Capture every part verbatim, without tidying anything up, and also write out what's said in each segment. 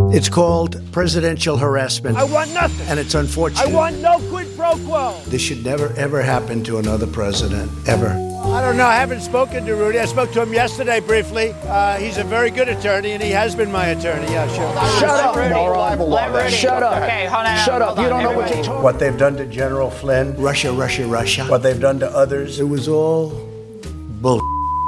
It's called presidential harassment. I want nothing. And it's unfortunate. I want no quid pro quo. This should never, ever happen to another president, ever. I don't know. I haven't spoken to Rudy. I spoke to him yesterday briefly. Uh, he's a very good attorney, and he has been my attorney. Yeah, sure. Shut up, Mar-a-Lago. Shut up. Okay, hold on. Shut up. Hold on, you don't know everybody. what you're talking about. What they've done to General Flynn, Russia, Russia, Russia, what they've done to others, it was all bull.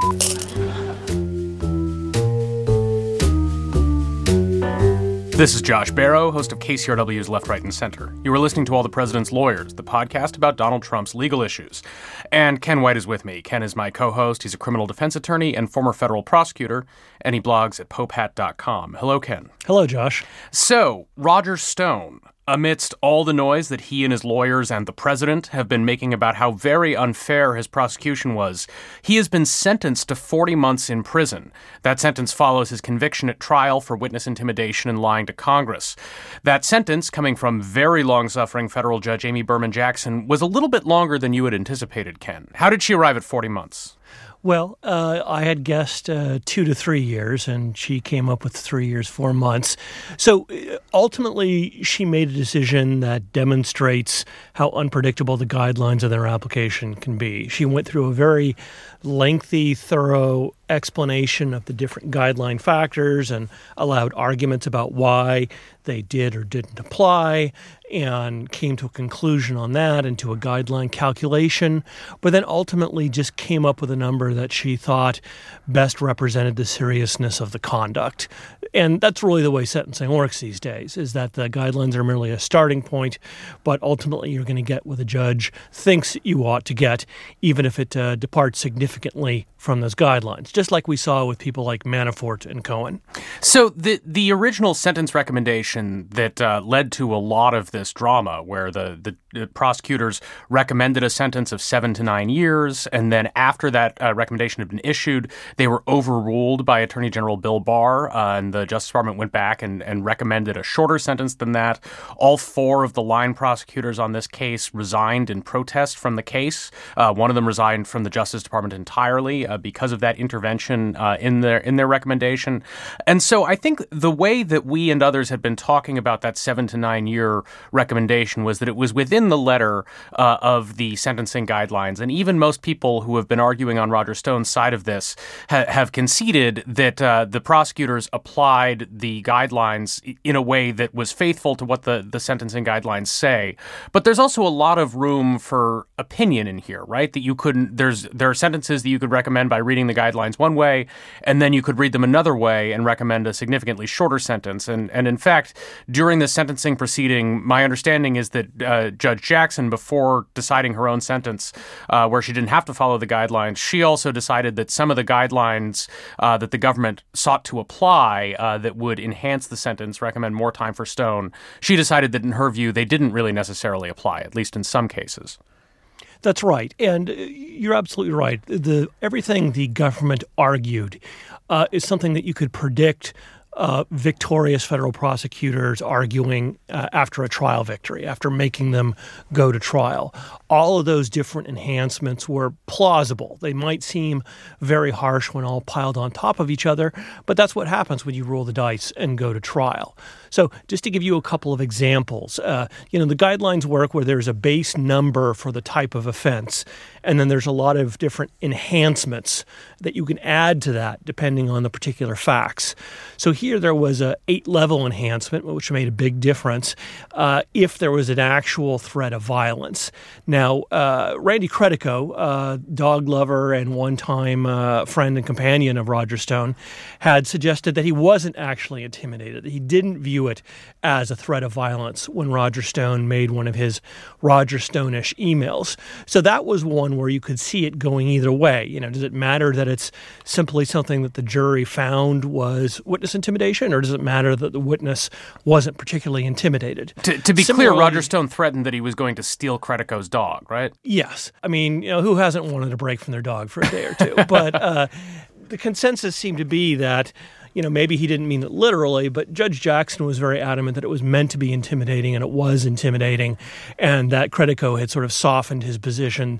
This is Josh Barro, host of K C R W's Left, Right, and Center. You are listening to All the President's Lawyers, the podcast about Donald Trump's legal issues. And Ken White is with me. Ken is my co-host. He's a criminal defense attorney and former federal prosecutor, and he blogs at pope hat dot com. Hello, Ken. Hello, Josh. So, Roger Stone, amidst all the noise that he and his lawyers and the president have been making about how very unfair his prosecution was, he has been sentenced to forty months in prison. That sentence follows his conviction at trial for witness intimidation and lying to Congress. That sentence, coming from very long-suffering federal judge Amy Berman Jackson, was a little bit longer than you had anticipated, Ken. How did she arrive at forty months? Well, uh, I had guessed uh, two to three years, and she came up with three years, four months. So uh, ultimately, she made a decision that demonstrates how unpredictable the guidelines of their application can be. She went through a very lengthy, thorough explanation of the different guideline factors and allowed arguments about why they did or didn't apply, and came to a conclusion on that and to a guideline calculation, but then ultimately just came up with a number that she thought best represented the seriousness of the conduct. And that's really the way sentencing works these days, is that the guidelines are merely a starting point, but ultimately you're going to get what a judge thinks you ought to get, even if it uh, departs significantly from those guidelines, just like we saw with people like Manafort and Cohen. So the the original sentence recommendation that uh, led to a lot of this drama, where the, the, the prosecutors recommended a sentence of seven to nine years, and then after that uh, recommendation had been issued, they were overruled by Attorney General Bill Barr, uh, and the Justice Department went back and, and recommended a shorter sentence than that. All four of the line prosecutors on this case resigned in protest from the case. Uh, one of them resigned from the Justice Department entirely uh, because of that intervention uh, in their in their recommendation. And so I think the way that we and others had been talking about that seven to nine year recommendation was that it was within the letter uh, of the sentencing guidelines. And even most people who have been arguing on Roger Stone's side of this ha- have conceded that uh, the prosecutors applied the guidelines in a way that was faithful to what the, the sentencing guidelines say. But there's also a lot of room for opinion in here, right? That you couldn't, there's, there are sentences that you could recommend by reading the guidelines one way, and then you could read them another way and recommend a significantly shorter sentence. And, and in fact, during the sentencing proceeding, my understanding is that uh, Judge Jackson, before deciding her own sentence, uh, where she didn't have to follow the guidelines, she also decided that some of the guidelines uh, that the government sought to apply uh, that would enhance the sentence, recommend more time for Stone, she decided that in her view, they didn't really necessarily apply, at least in some cases. That's right. And you're absolutely right. The everything the government argued uh, is something that you could predict uh, victorious federal prosecutors arguing uh, after a trial victory, after making them go to trial. All of those different enhancements were plausible. They might seem very harsh when all piled on top of each other, but that's what happens when you roll the dice and go to trial. So just to give you a couple of examples, uh, you know, the guidelines work where there's a base number for the type of offense, and then there's a lot of different enhancements that you can add to that depending on the particular facts. So here there was a eight-level enhancement, which made a big difference uh, if there was an actual threat of violence. Now, uh, Randy Credico, uh, dog lover and one-time uh, friend and companion of Roger Stone, had suggested that he wasn't actually intimidated, that he didn't view it as a threat of violence when Roger Stone made one of his Roger Stone-ish emails. So that was one where you could see it going either way. You know, does it matter that it's simply something that the jury found was witness intimidation, or does it matter that the witness wasn't particularly intimidated? To, to be Similarly, clear, Roger Stone threatened that he was going to steal Credico's dog, right? Yes. I mean, you know, who hasn't wanted a break from their dog for a day or two? But uh, the consensus seemed to be that, you know, maybe he didn't mean it literally, but Judge Jackson was very adamant that it was meant to be intimidating, and it was intimidating, and that Credico had sort of softened his position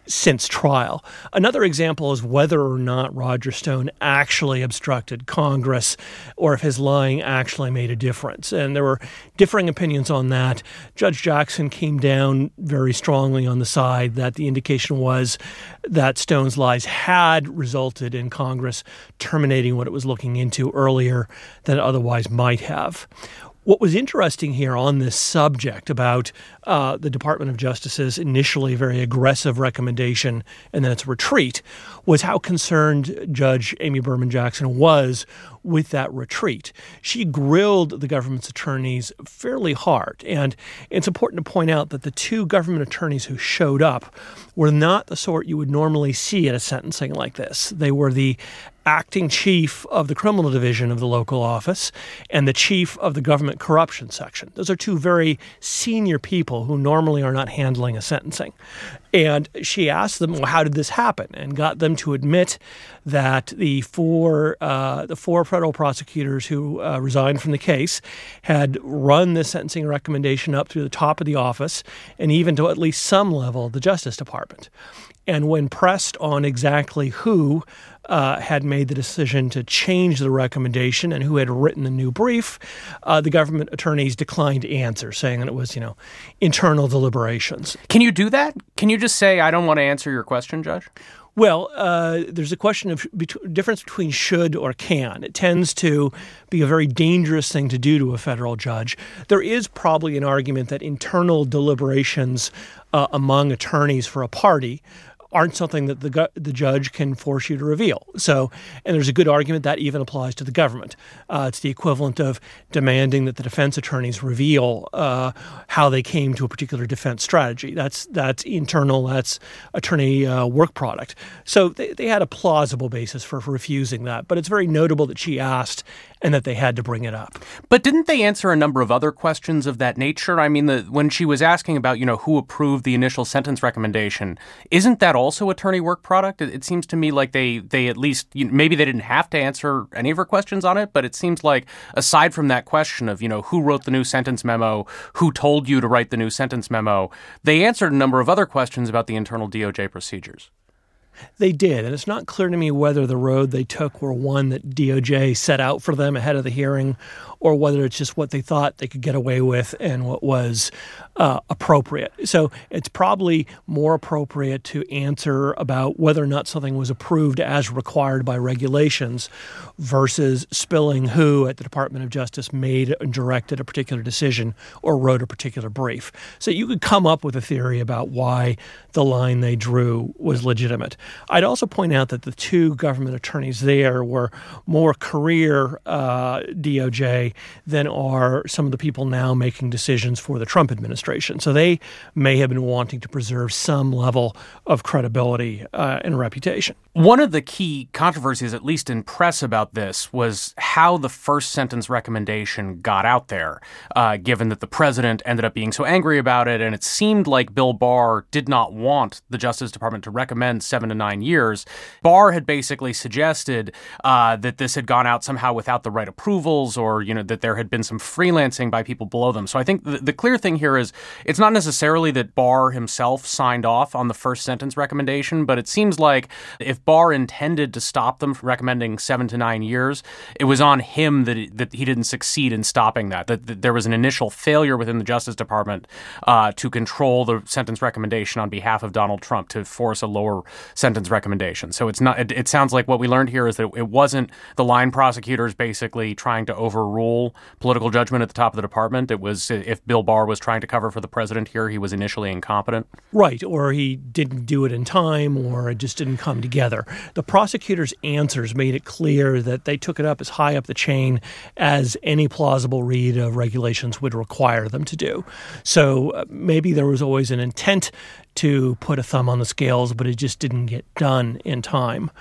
since trial. Another example is whether or not Roger Stone actually obstructed Congress or if his lying actually made a difference. And there were differing opinions on that. Judge Jackson came down very strongly on the side that the indication was that Stone's lies had resulted in Congress terminating what it was looking into earlier than it otherwise might have. What was interesting here on this subject about uh, the Department of Justice's initially very aggressive recommendation and then its retreat was how concerned Judge Amy Berman Jackson was with that retreat. She grilled the government's attorneys fairly hard. And it's important to point out that the two government attorneys who showed up were not the sort you would normally see at a sentencing like this. They were the acting chief of the criminal division of the local office and the chief of the government corruption section. Those are two very senior people who normally are not handling a sentencing. And she asked them, well, how did this happen? And got them to admit that the four uh, the four federal prosecutors who uh, resigned from the case had run the sentencing recommendation up through the top of the office and even to at least some level of the Justice Department. And when pressed on exactly who uh, had made the decision to change the recommendation and who had written the new brief, uh, the government attorneys declined to answer, saying that it was, you know, internal deliberations. Can you do that? Can you just say, I don't want to answer your question, Judge? Well, uh, there's a question of bet- difference between should or can. It tends to be a very dangerous thing to do to a federal judge. There is probably an argument that internal deliberations uh, among attorneys for a party aren't something that the gu- the judge can force you to reveal. So, and there's a good argument that even applies to the government. Uh, it's the equivalent of demanding that the defense attorneys reveal uh, how they came to a particular defense strategy. That's that's internal. That's attorney uh, work product. So they, they had a plausible basis for, for refusing that. But it's very notable that she asked and that they had to bring it up. But didn't they answer a number of other questions of that nature? I mean, the, when she was asking about, you know, who approved the initial sentence recommendation, isn't that also attorney work product? It, it seems to me like they, they at least, you know, maybe they didn't have to answer any of her questions on it, but it seems like aside from that question of, you know, who wrote the new sentence memo, who told you to write the new sentence memo, they answered a number of other questions about the internal D O J procedures. They did, and it's not clear to me whether the road they took were one that D O J set out for them ahead of the hearing or whether it's just what they thought they could get away with and what was uh, appropriate. So it's probably more appropriate to answer about whether or not something was approved as required by regulations versus spilling who at the Department of Justice made and directed a particular decision or wrote a particular brief. So you could come up with a theory about why the line they drew was legitimate. I'd also point out that the two government attorneys there were more career uh, D O J than are some of the people now making decisions for the Trump administration. So they may have been wanting to preserve some level of credibility uh, and reputation. One of the key controversies, at least in press about this, was how the first sentence recommendation got out there, uh, given that the president ended up being so angry about it, and it seemed like Bill Barr did not want the Justice Department to recommend seven to nine years. Barr had basically suggested uh, that this had gone out somehow without the right approvals, or, you know, that there had been some freelancing by people below them. So I think the, the clear thing here is it's not necessarily that Barr himself signed off on the first sentence recommendation, but it seems like if Barr intended to stop them from recommending seven to nine years, it was on him that, it, that he didn't succeed in stopping that, that, that there was an initial failure within the Justice Department uh, to control the sentence recommendation on behalf of Donald Trump to force a lower sentence recommendation. So it's not. It, it sounds like what we learned here is that it wasn't the line prosecutors basically trying to overrule political judgment at the top of the department. It was if Bill Barr was trying to cover for the president here, he was initially incompetent. Right, or he didn't do it in time, or it just didn't come together. The prosecutors' answers made it clear that they took it up as high up the chain as any plausible read of regulations would require them to do. So uh, maybe there was always an intent to put a thumb on the scales, but it just didn't get done in time.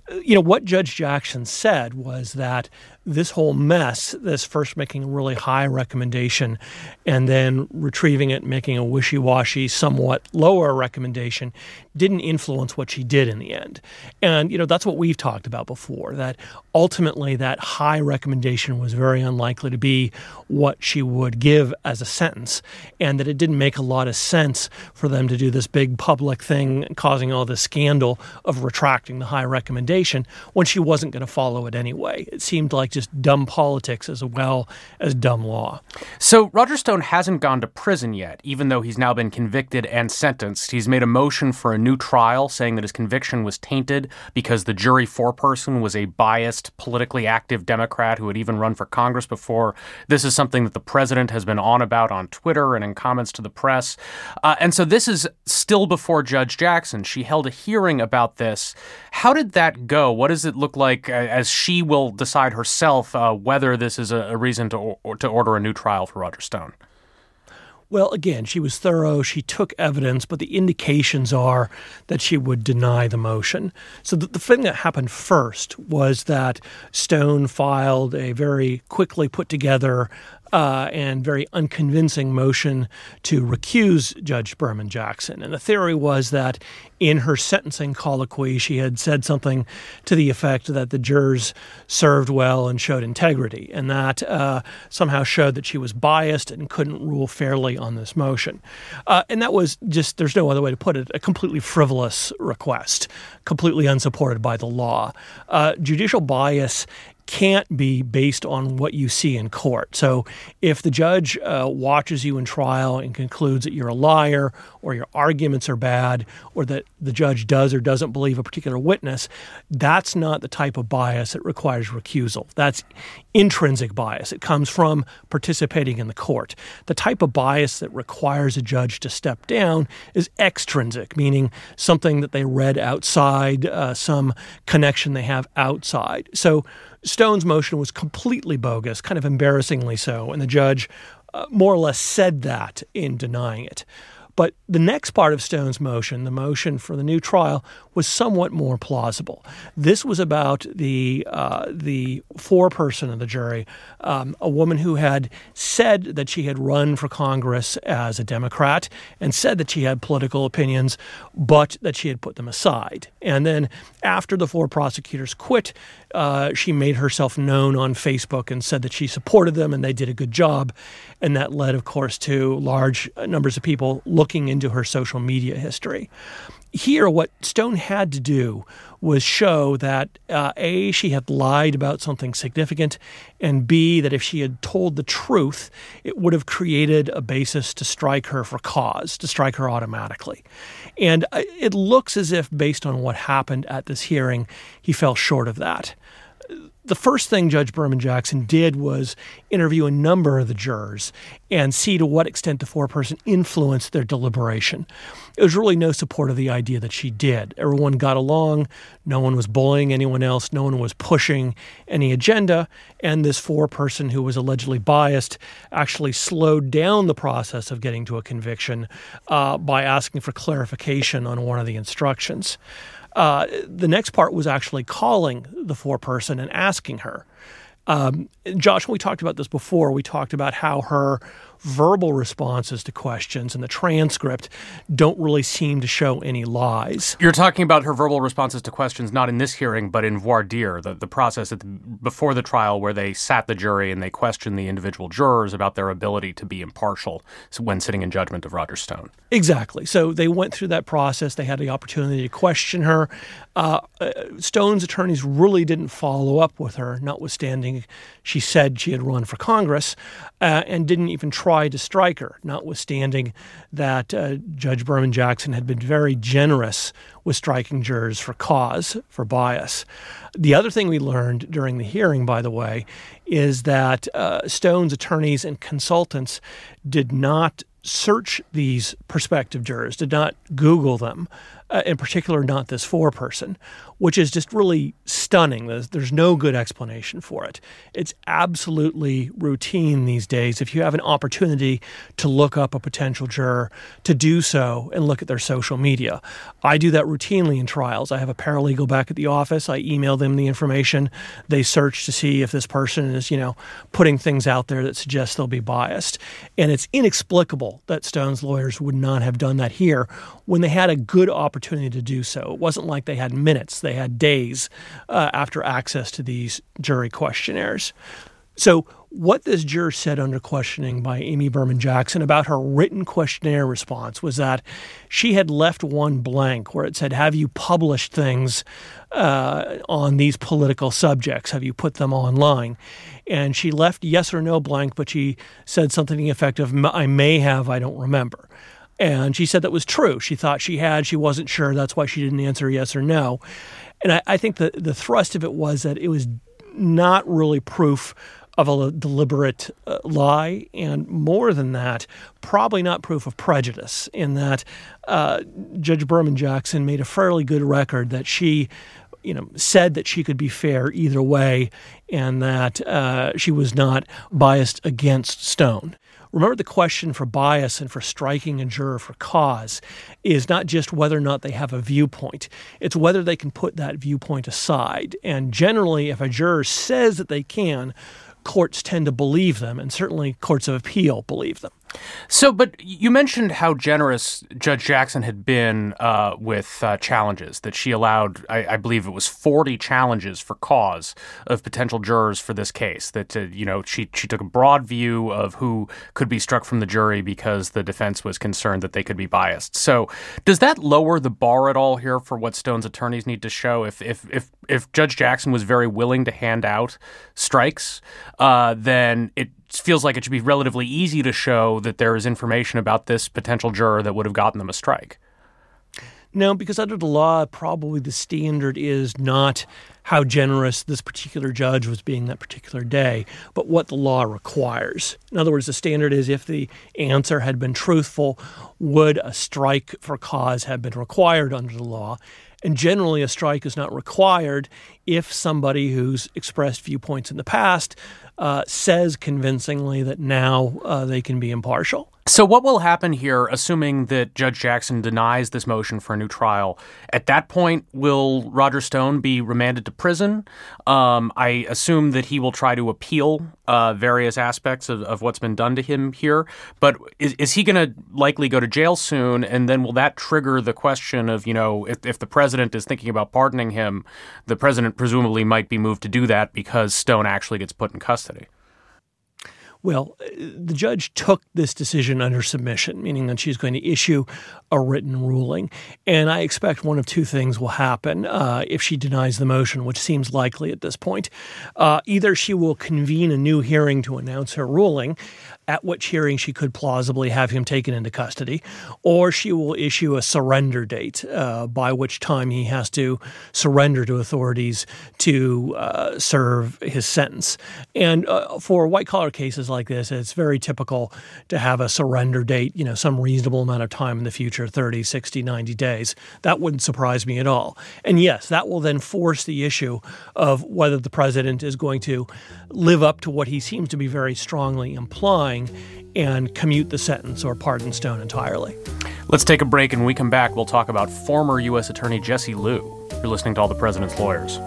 you know, what Judge Jackson said was that this whole mess, this first making a really high recommendation and then retrieving it, making a wishy-washy, somewhat lower recommendation, didn't influence what she did in the end. And, you know, that's what we've talked about before, that ultimately that high recommendation was very unlikely to be what she would give as a sentence, and that it didn't make a lot of sense for them to do this big public thing causing all this scandal of retracting the high recommendation when she wasn't going to follow it anyway. It seemed like just dumb politics as well as dumb law. So Roger Stone hasn't gone to prison yet, even though he's now been convicted and sentenced. He's made a motion for a new trial, saying that his conviction was tainted because the jury foreperson was a biased, politically active Democrat who had even run for Congress before. This is something that the president has been on about on Twitter and in comments to the press. Uh, and so this is still before Judge Jackson. She held a hearing about this. How did that go? What does it look like uh, as she will decide herself uh, whether this is a, a reason to, or, to order a new trial for Roger Stone? Well, again, she was thorough. She took evidence, but the indications are that she would deny the motion. So the, the thing that happened first was that Stone filed a very quickly put together Uh, and very unconvincing motion to recuse Judge Berman Jackson. And the theory was that in her sentencing colloquy, she had said something to the effect that the jurors served well and showed integrity, and that uh, somehow showed that she was biased and couldn't rule fairly on this motion. Uh, and that was just, there's no other way to put it, a completely frivolous request, completely unsupported by the law. Uh, judicial bias can't be based on what you see in court. So if the judge uh, watches you in trial and concludes that you're a liar or your arguments are bad or that the judge does or doesn't believe a particular witness, that's not the type of bias that requires recusal. That's intrinsic bias. It comes from participating in the court. The type of bias that requires a judge to step down is extrinsic, meaning something that they read outside, uh, some connection they have outside. So Stone's motion was completely bogus, kind of embarrassingly so, and the judge uh, more or less said that in denying it. But the next part of Stone's motion, the motion for the new trial, was somewhat more plausible. This was about the uh, the foreperson of the jury, um, a woman who had said that she had run for Congress as a Democrat and said that she had political opinions, but that she had put them aside. And then after the four prosecutors quit, uh, she made herself known on Facebook and said that she supported them and they did a good job. And that led, of course, to large numbers of people looking into her social media history. Here, what Stone had to do was show that, uh, A, she had lied about something significant, and B, that if she had told the truth, it would have created a basis to strike her for cause, to strike her automatically. And it looks as if, based on what happened at this hearing, he fell short of that. The first thing Judge Berman Jackson did was interview a number of the jurors and see to what extent the foreperson influenced their deliberation. There was really no support of the idea that she did. Everyone got along. No one was bullying anyone else. No one was pushing any agenda. And this foreperson who was allegedly biased actually slowed down the process of getting to a conviction uh, by asking for clarification on one of the instructions. Uh, the next part was actually calling the foreperson and asking her. Um, Josh, when we talked about this before, we talked about how her verbal responses to questions and the transcript don't really seem to show any lies. You're talking about her verbal responses to questions not in this hearing, but in voir dire, the, the process at the, before the trial where they sat the jury and they questioned the individual jurors about their ability to be impartial when sitting in judgment of Roger Stone. Exactly. So they went through that process. They had the opportunity to question her. Uh, uh, Stone's attorneys really didn't follow up with her, notwithstanding she said she had run for Congress, uh, and didn't even try to strike her, notwithstanding that uh, Judge Berman Jackson had been very generous with striking jurors for cause, for bias. The other thing we learned during the hearing, by the way, is that uh, Stone's attorneys and consultants did not search these prospective jurors, did not Google them, uh, in particular not this foreperson, which is just really stunning. There's, there's no good explanation for it. It's absolutely routine these days, if you have an opportunity to look up a potential juror, to do so and look at their social media. I do that routinely in trials. I have a paralegal back at the office. I email them the information. They search to see if this person is, you know, putting things out there that suggest they'll be biased. And it's inexplicable that Stone's lawyers would not have done that here when they had a good opportunity to do so. It wasn't like they had minutes. They had days uh, after access to these jury questionnaires. So what this juror said under questioning by Amy Berman Jackson about her written questionnaire response was that she had left one blank where it said, have you published things uh, on these political subjects? Have you put them online? And she left yes or no blank, but she said something to the effect of, I may have, I don't remember. And she said that was true. She thought she had. She wasn't sure. That's why she didn't answer yes or no. And I, I think the, the thrust of it was that it was not really proof of a deliberate uh, lie, and more than that, probably not proof of prejudice, in that uh, Judge Berman Jackson made a fairly good record that she, you know, said that she could be fair either way, and that uh, she was not biased against Stone. Remember, the question for bias and for striking a juror for cause is not just whether or not they have a viewpoint. It's whether they can put that viewpoint aside. And generally, if a juror says that they can, courts tend to believe them, and certainly courts of appeal believe them. So, but you mentioned how generous Judge Jackson had been uh, with uh, challenges, that she allowed, I, I believe it was forty challenges for cause of potential jurors for this case, that, uh, you know, she, she took a broad view of who could be struck from the jury because the defense was concerned that they could be biased. So does that lower the bar at all here for what Stone's attorneys need to show? If if if, if Judge Jackson was very willing to hand out strikes, uh, then it feels like it should be relatively easy to show that there is information about this potential juror that would have gotten them a strike. No, because under the law, probably the standard is not how generous this particular judge was being that particular day, but what the law requires. In other words, the standard is if the answer had been truthful, would a strike for cause have been required under the law? And generally, a strike is not required if somebody who's expressed viewpoints in the past uh, says convincingly that now uh, they can be impartial. So what will happen here, assuming that Judge Jackson denies this motion for a new trial? At that point, will Roger Stone be remanded to prison? Um, I assume that he will try to appeal uh, various aspects of, of what's been done to him here. But is, is he going to likely go to jail soon? And then will that trigger the question of, you know, if, if the president is thinking about pardoning him, the president presumably might be moved to do that because Stone actually gets put in custody? Well, the judge took this decision under submission, meaning that she's going to issue a written ruling. And I expect one of two things will happen uh, if she denies the motion, which seems likely at this point. Uh, either she will convene a new hearing to announce her ruling, at which hearing she could plausibly have him taken into custody, or she will issue a surrender date, uh, by which time he has to surrender to authorities to uh, serve his sentence. And uh, for white-collar cases like this, it's very typical to have a surrender date, you know, some reasonable amount of time in the future, thirty, sixty, ninety days. That wouldn't surprise me at all. And yes, that will then force the issue of whether the president is going to live up to what he seems to be very strongly implying and commute the sentence or pardon Stone entirely. Let's take a break, and when we come back, we'll talk about former U S Attorney Jesse Liu. You're listening to All the President's Lawyers.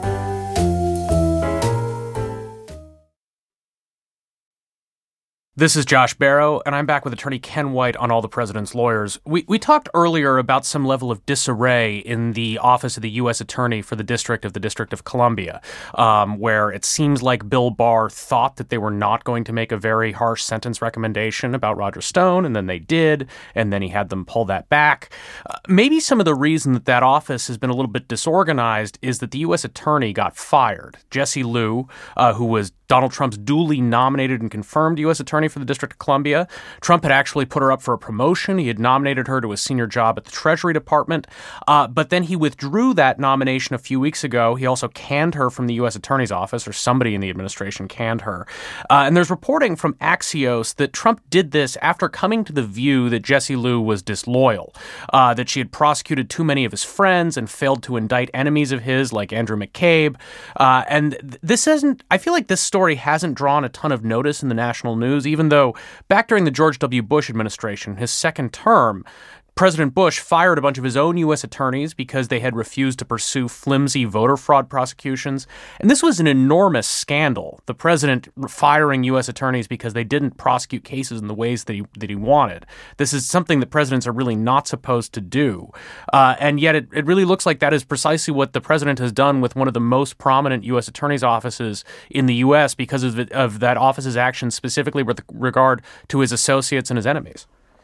This is Josh Barrow, and I'm back with attorney Ken White on All the President's Lawyers. We we talked earlier about some level of disarray in the office of the U S Attorney for the District of the District of Columbia, um, where it seems like Bill Barr thought that they were not going to make a very harsh sentence recommendation about Roger Stone, and then they did, and then he had them pull that back. Uh, maybe some of the reason that that office has been a little bit disorganized is that the U S Attorney got fired. Jesse Liu, uh, who was Donald Trump's duly nominated and confirmed U S Attorney for the District of Columbia. Trump had actually put her up for a promotion. He had nominated her to a senior job at the Treasury Department, uh, but then he withdrew that nomination a few weeks ago. He also canned her from the U S Attorney's office, or somebody in the administration canned her. Uh, and there's reporting from Axios that Trump did this after coming to the view that Jesse Liu was disloyal, uh, that she had prosecuted too many of his friends and failed to indict enemies of his like Andrew McCabe. Uh, and this isn't, I feel like this story hasn't drawn a ton of notice in the national news, even though back during the George W. Bush administration, his second term, President Bush fired a bunch of his own U S attorneys because they had refused to pursue flimsy voter fraud prosecutions. And this was an enormous scandal, the president firing U S attorneys because they didn't prosecute cases in the ways that he, that he wanted. This is something that presidents are really not supposed to do. Uh, and yet it, it really looks like that is precisely what the president has done with one of the most prominent U S attorneys' offices in the U S because of, of that office's actions specifically with regard to his associates and his enemies.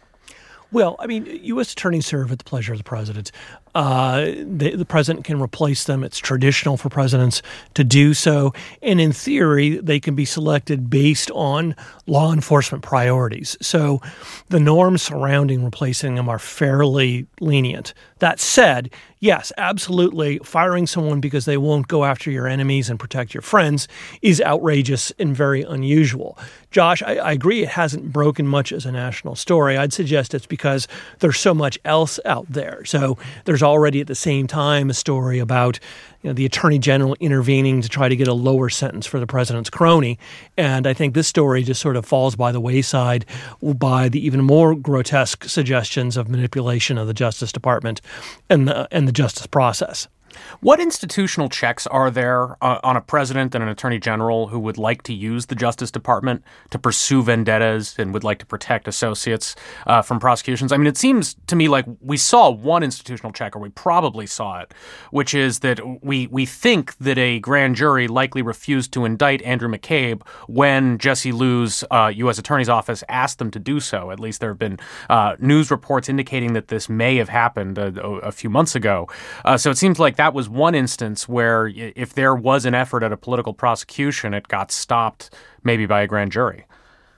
Well, I mean, U S attorneys serve at the pleasure of the president. Uh, the, the president can replace them. It's traditional for presidents to do so. And in theory, they can be selected based on law enforcement priorities. So the norms surrounding replacing them are fairly lenient. That said, yes, absolutely, firing someone because they won't go after your enemies and protect your friends is outrageous and very unusual. Josh, I, I agree it hasn't broken much as a national story. I'd suggest it's because there's so much else out there. So there's already at the same time a story about you know, the attorney general intervening to try to get a lower sentence for the president's crony. And I think this story just sort of falls by the wayside by the even more grotesque suggestions of manipulation of the Justice Department and the, and the justice process. What institutional checks are there uh, on a president and an attorney general who would like to use the Justice Department to pursue vendettas and would like to protect associates uh, from prosecutions? I mean, it seems to me like we saw one institutional check, or we probably saw it, which is that we we think that a grand jury likely refused to indict Andrew McCabe when Jesse Liu's uh, U S Attorney's Office asked them to do so. At least there have been uh, news reports indicating that this may have happened a, a few months ago. Uh, so it seems like that That was one instance where if there was an effort at a political prosecution, it got stopped maybe by a grand jury.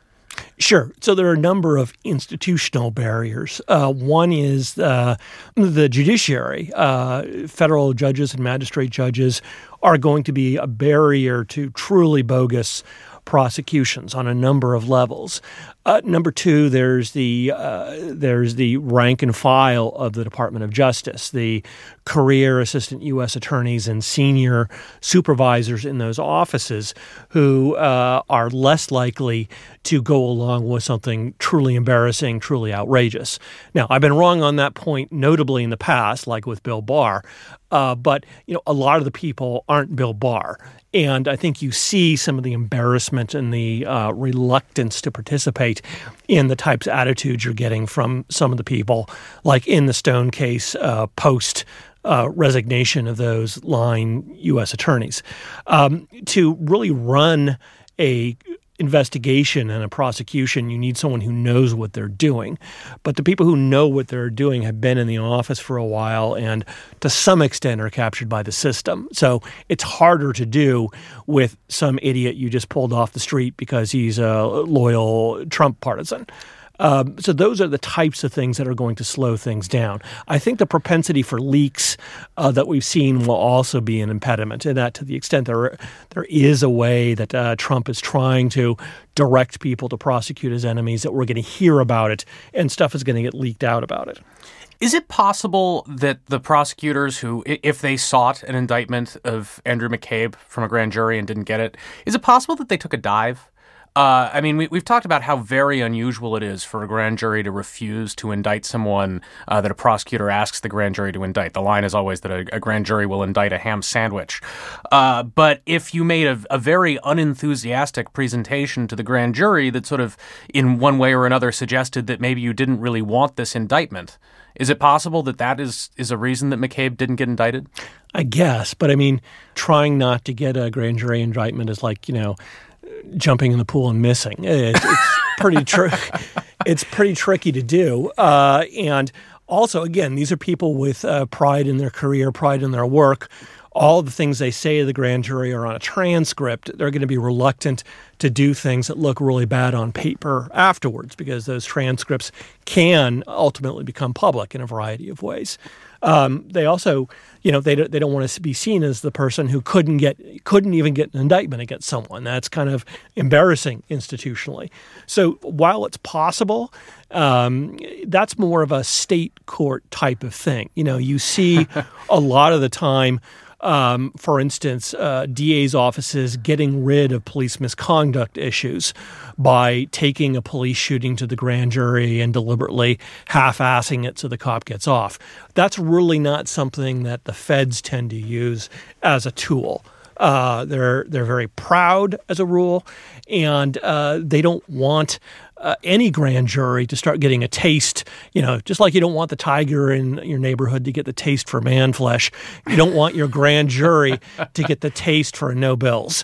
Sure. So there are a number of institutional barriers. Uh, one is uh, the judiciary. Uh, federal judges and magistrate judges are going to be a barrier to truly bogus prosecutions on a number of levels. Uh, number two, there's the uh, there's the rank and file of the Department of Justice, the career assistant U S attorneys and senior supervisors in those offices who uh, are less likely to go along with something truly embarrassing, truly outrageous. Now, I've been wrong on that point, notably in the past, like with Bill Barr, uh, but you know, a lot of the people aren't Bill Barr. And I think you see some of the embarrassment and the uh, reluctance to participate in the types of attitudes you're getting from some of the people, like in the Stone case uh, post uh, resignation of those line U S attorneys. Um, to really run a investigation and a prosecution, you need someone who knows what they're doing. But the people who know what they're doing have been in the office for a while and to some extent are captured by the system. So it's harder to do with some idiot you just pulled off the street because he's a loyal Trump partisan. Um, so those are the types of things that are going to slow things down. I think the propensity for leaks uh, that we've seen will also be an impediment, and that to the extent there there is a way that uh, Trump is trying to direct people to prosecute his enemies, that we're going to hear about it and stuff is going to get leaked out about it. Is it possible that the prosecutors who, if they sought an indictment of Andrew McCabe from a grand jury and didn't get it, is it possible that they took a dive? Uh, I mean, we, we've talked about how very unusual it is for a grand jury to refuse to indict someone uh, that a prosecutor asks the grand jury to indict. The line is always that a, a grand jury will indict a ham sandwich. Uh, but if you made a, a very unenthusiastic presentation to the grand jury that sort of, in one way or another, suggested that maybe you didn't really want this indictment, is it possible that that is, is a reason that McCabe didn't get indicted? I guess, but I mean, trying not to get a grand jury indictment is like, you know, jumping in the pool and missing. It's, it's pretty tri- It's pretty tricky to do. Uh, and also, again, these are people with uh, pride in their career, pride in their work. All the things they say to the grand jury are on a transcript. They're going to be reluctant to do things that look really bad on paper afterwards because those transcripts can ultimately become public in a variety of ways. Um, they also, you know, they don't, they don't want to be seen as the person who couldn't get couldn't even get an indictment against someone. That's kind of embarrassing institutionally. So while it's possible, um, that's more of a state court type of thing. You know, you see a lot of the time Um, for instance, uh, D A's offices getting rid of police misconduct issues by taking a police shooting to the grand jury and deliberately half-assing it so the cop gets off. That's really not something that the feds tend to use as a tool. Uh, they're they're very proud as a rule, and uh, they don't want uh, any grand jury to start getting a taste. You know, just like you don't want the tiger in your neighborhood to get the taste for man flesh, you don't want your grand jury to get the taste for no bills.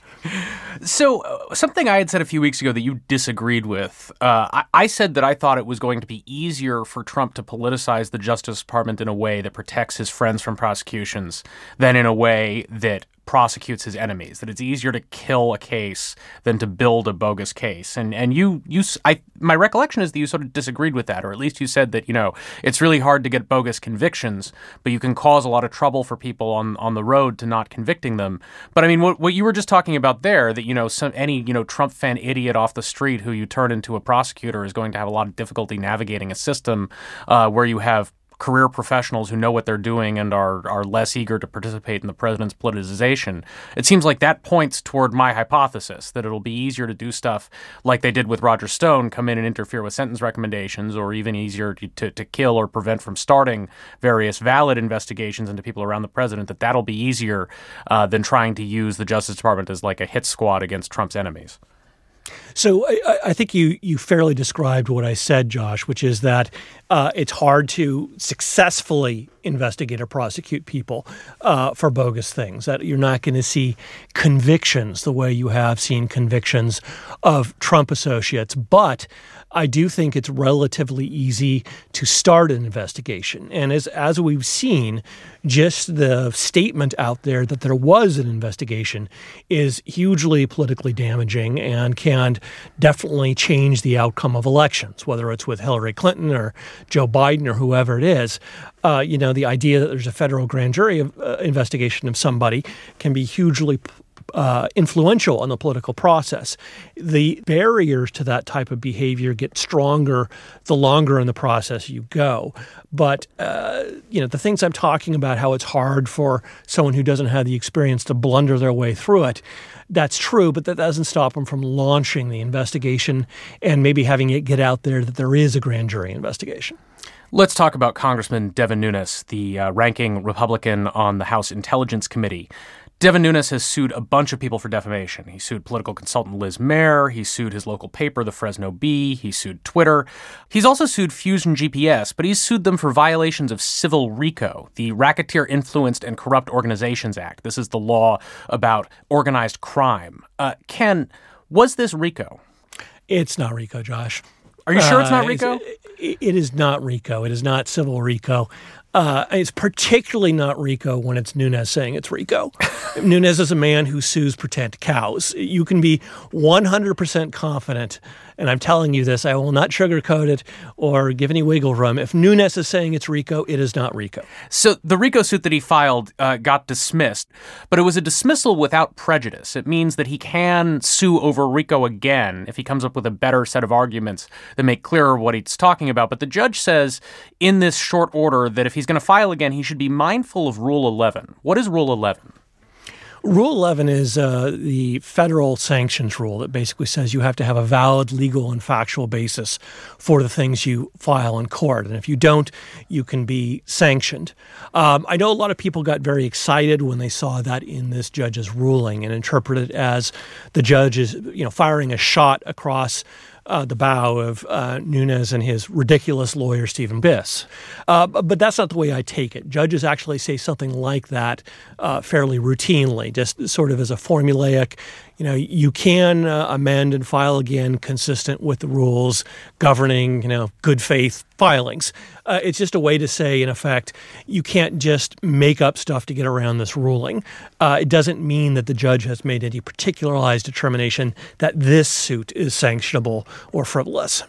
So uh, something I had said a few weeks ago that you disagreed with, uh, I, I said that I thought it was going to be easier for Trump to politicize the Justice Department in a way that protects his friends from prosecutions than in a way that prosecutes his enemies, that it's easier to kill a case than to build a bogus case. And and you, you I, my recollection is that you sort of disagreed with that, or at least you said that, you know, it's really hard to get bogus convictions, but you can cause a lot of trouble for people on, on the road to not convicting them. But I mean, what, what you were just talking about there, that, you know, some any, you know, Trump fan idiot off the street who you turn into a prosecutor is going to have a lot of difficulty navigating a system uh, where you have career professionals who know what they're doing and are are less eager to participate in the president's politicization. It seems like that points toward my hypothesis that it'll be easier to do stuff like they did with Roger Stone, come in and interfere with sentence recommendations, or even easier to, to, to kill or prevent from starting various valid investigations into people around the president, that that'll be easier uh, than trying to use the Justice Department as like a hit squad against Trump's enemies. So I, I think you you fairly described what I said, Josh, which is that uh, it's hard to successfully investigate or prosecute people uh, for bogus things, that you're not going to see convictions the way you have seen convictions of Trump associates. But I do think it's relatively easy to start an investigation. And as as we've seen, just the statement out there that there was an investigation is hugely politically damaging and can definitely change the outcome of elections, whether it's with Hillary Clinton or Joe Biden or whoever it is. Uh, you know, the idea that there's a federal grand jury of, uh, investigation of somebody can be hugely Uh, influential on the political process. The barriers to that type of behavior get stronger the longer in the process you go. But, uh, you know, the things I'm talking about, how it's hard for someone who doesn't have the experience to blunder their way through it, that's true, but that doesn't stop them from launching the investigation and maybe having it get out there that there is a grand jury investigation. Let's talk about Congressman Devin Nunes, the uh, ranking Republican on the House Intelligence Committee. Devin Nunes has sued a bunch of people for defamation. He sued political consultant Liz Mayer. He sued his local paper, the Fresno Bee. He sued Twitter. He's also sued Fusion G P S, but he's sued them for violations of Civil RICO, the Racketeer Influenced and Corrupt Organizations Act. This is the law about organized crime. Uh, Ken, was this RICO? It's not RICO, Josh. Are you sure it's not RICO? Uh, it, it is not RICO. It is not Civil RICO. Uh, it's particularly not RICO when it's Nunes saying it's RICO. Nunes is a man who sues pretend cows. You can be one hundred percent confident, and I'm telling you this, I will not sugarcoat it or give any wiggle room. If Nunes is saying it's RICO, it is not RICO. So the RICO suit that he filed uh, got dismissed, but it was a dismissal without prejudice. It means that he can sue over RICO again if he comes up with a better set of arguments that make clearer what he's talking about. But the judge says in this short order that if he's going to file again, he should be mindful of Rule eleven. What is Rule eleven? Rule eleven is uh, the federal sanctions rule that basically says you have to have a valid legal and factual basis for the things you file in court. And if you don't, you can be sanctioned. Um, I know a lot of people got very excited when they saw that in this judge's ruling and interpreted it as the judge is, you know, firing a shot across Uh, the bow of uh, Nunes and his ridiculous lawyer, Stephen Biss. Uh, but that's not the way I take it. Judges actually say something like that uh, fairly routinely, just sort of as a formulaic, you know, you can uh, amend and file again consistent with the rules governing, you know, good faith filings. Uh, it's just a way to say, in effect, you can't just make up stuff to get around this ruling. Uh, it doesn't mean that the judge has made any particularized determination that this suit is sanctionable or frivolous.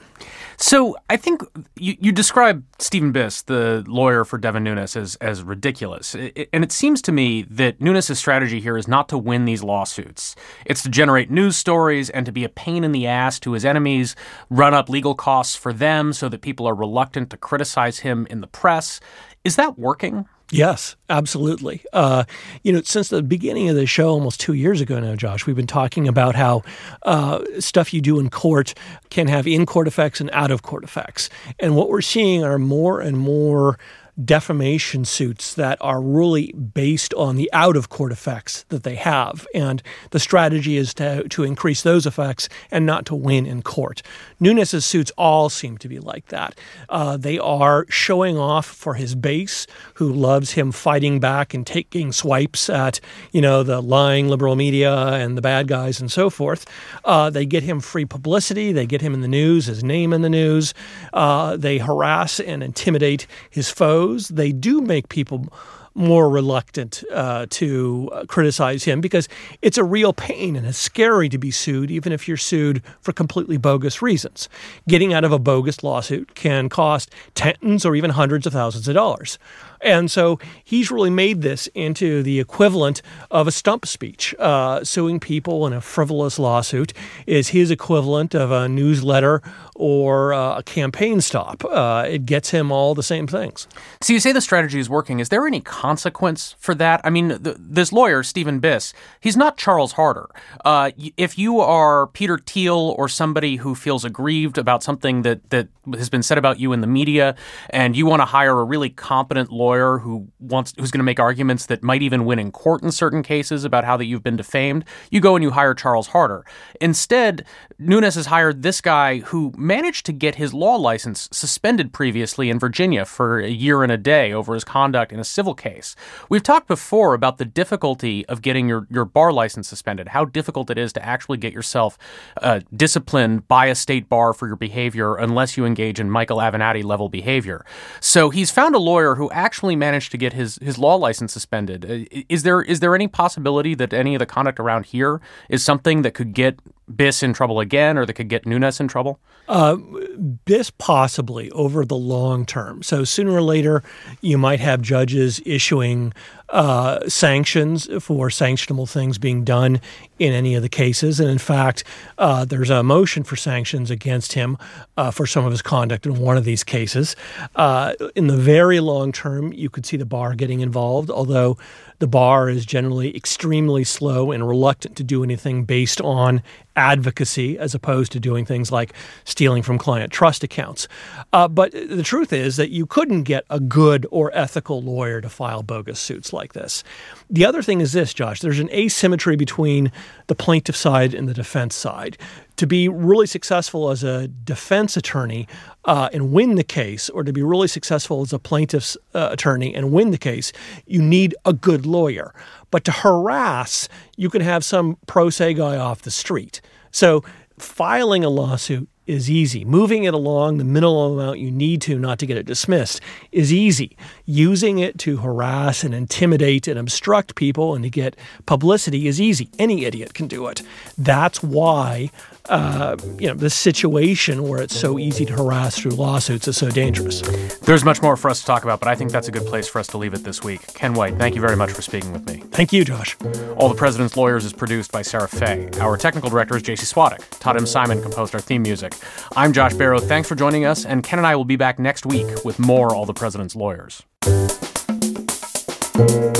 So I think you, you describe Stephen Biss, the lawyer for Devin Nunes, as, as ridiculous. It, and it seems to me that Nunes' strategy here is not to win these lawsuits. It's to generate news stories and to be a pain in the ass to his enemies, run up legal costs for them so that people are reluctant to criticize him in the press. Is that working? Yes, absolutely. Uh, you know, since the beginning of the show, almost two years ago now, Josh, we've been talking about how uh, stuff you do in court can have in-court effects and out-of-court effects. And what we're seeing are more and more defamation suits that are really based on the out-of-court effects that they have. And the strategy is to, to increase those effects and not to win in court. Nunes's suits all seem to be like that. Uh, they are showing off for his base, who loves him fighting back and taking swipes at, you know, the lying liberal media and the bad guys and so forth. Uh, they get him free publicity. They get him in the news, his name in the news. Uh, they harass and intimidate his foes. They do make people more reluctant uh, to uh, criticize him because it's a real pain and it's scary to be sued, even if you're sued for completely bogus reasons. Getting out of a bogus lawsuit can cost tens or even hundreds of thousands of dollars. And so he's really made this into the equivalent of a stump speech. Uh, suing people in a frivolous lawsuit is his equivalent of a newsletter or uh, a campaign stop. Uh, it gets him all the same things. So you say the strategy is working. Is there any consequence for that? I mean, th- this lawyer, Stephen Biss, he's not Charles Harder. Uh, if you are Peter Thiel or somebody who feels aggrieved about something that, that has been said about you in the media and you want to hire a really competent lawyer who wants who's going to make arguments that might even win in court in certain cases about how that you've been defamed, you go and you hire Charles Harder. Instead, Nunes has hired this guy who managed to get his law license suspended previously in Virginia for a year and a day over his conduct in a civil case. We've talked before about the difficulty of getting your, your bar license suspended, how difficult it is to actually get yourself uh, disciplined by a state bar for your behavior unless you engage in Michael Avenatti level behavior. So he's found a lawyer who actually managed to get his, his law license suspended. Is there is there any possibility that any of the conduct around here is something that could get Biss in trouble again or that could get Nunes in trouble? Uh, Biss possibly over the long term. So sooner or later, you might have judges issuing uh, sanctions for sanctionable things being done in any of the cases. And in fact, uh, there's a motion for sanctions against him uh, for some of his conduct in one of these cases. Uh, in the very long term, you could see the bar getting involved, although the bar is generally extremely slow and reluctant to do anything based on advocacy as opposed to doing things like stealing from client trust accounts. Uh, but the truth is that you couldn't get a good or ethical lawyer to file bogus suits like this. The other thing is this, Josh, there's an asymmetry between the plaintiff side and the defense side. To be really successful as a defense attorney uh, and win the case, or to be really successful as a plaintiff's uh, attorney and win the case, you need a good lawyer. But to harass, you can have some pro se guy off the street. So filing a lawsuit is easy. Moving it along the minimum amount you need to not to get it dismissed is easy. Using it to harass and intimidate and obstruct people and to get publicity is easy. Any idiot can do it. That's why uh, you know, this situation where it's so easy to harass through lawsuits is so dangerous. There's much more for us to talk about, but I think that's a good place for us to leave it this week. Ken White, thank you very much for speaking with me. Thank you, Josh. All the President's Lawyers is produced by Sarah Fay. Our technical director is J C Swadek. Todd M. Simon composed our theme music. I'm Josh Barrow. Thanks for joining us, and Ken and I will be back next week with more All the President's Lawyers.